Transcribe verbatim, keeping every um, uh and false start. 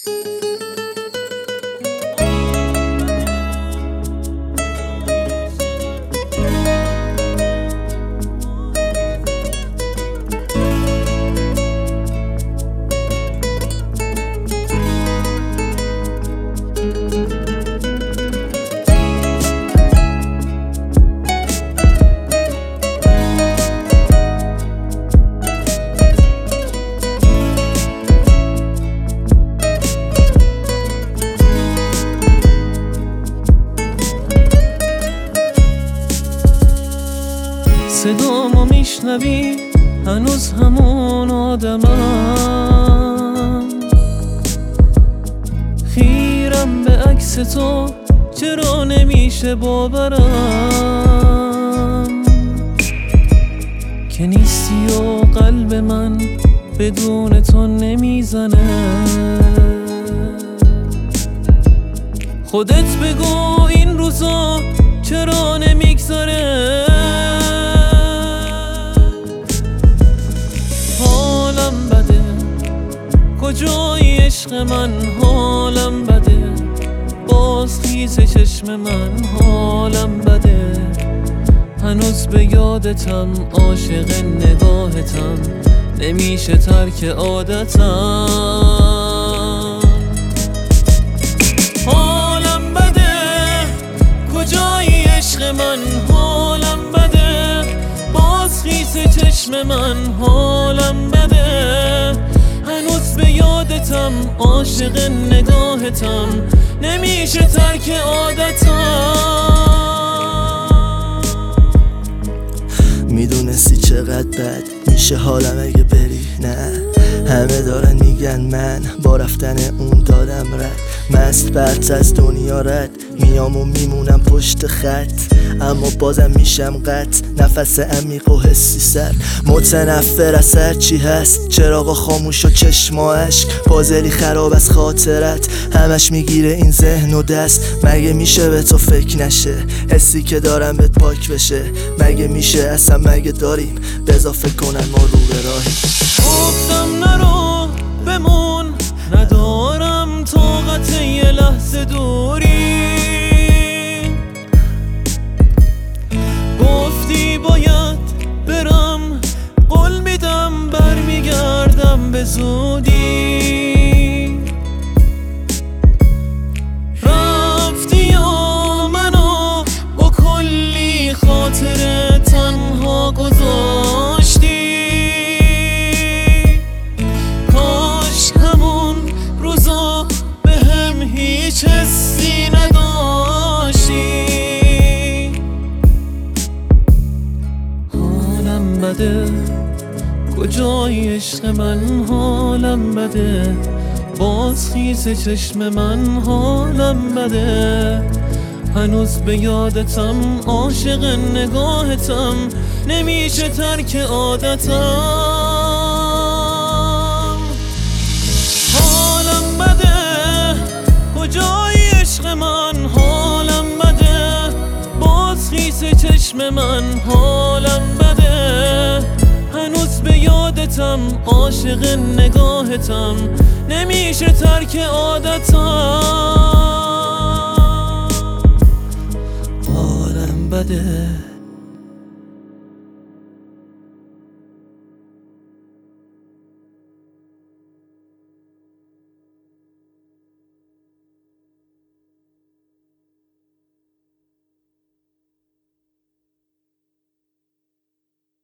صدامو میشنوی هنوز همون آدمم، خیرم به عکس تو چرا نمیشه باورم که نیستی و قلب من بدون تو نمیزنه. خودت بگو این روزا چرا نمیگذره. کجایی عشق من حالم بده، باز خیز چشم من حالم بده. هنوز به یادتم عاشق نگاهتم، نمیشه ترک عادتم. حالم بده کجایی عشق من حالم بده، باز خیز چشم من حالم بده. هنوز به یادتم عاشق نگاهتم، نمیشه ترک عادتم. میدونستی چقدر بد میشه حالم اگه بری؟ نه همه دارن میگن من با رفتن اون دادم رد. مست برت از دنیا رد میام و میمونم پشت خط، اما بازم میشم قط نفس عمیق و حسی سر. متنفر از هر چی هست، چراغا خاموش و چشما اشک، پازلی خراب از خاطرت، همش میگیره این ذهن و دست. مگه میشه به تو فکر نشه، حسی که دارم بهت پاک بشه؟ مگه میشه اصلا مگه داریم بذار فکر کنن ما رو به راهیم؟ گفتم نرو بمون، ندارم طاقت یه لحظه دوری. گفتی باید برم، قول میدم برمیگردم به زودی. رفتی یا منو با کلی خاطره تنها گذاشتی. کاش همون روزا به هم هیچ حسی نداشتی. حالم بده کجای عشق من حالم بده، باز خیز چشم من حالم بده. هنوز به یادتم عاشق نگاهتم، نمیشه ترک عادتم. حالم بده کجای عشق من حالم بده، باز خیز چشم من حالم بده. هنوز به یادتم عاشق نگاهتم، نمیشه ترک عادتم. حالم بده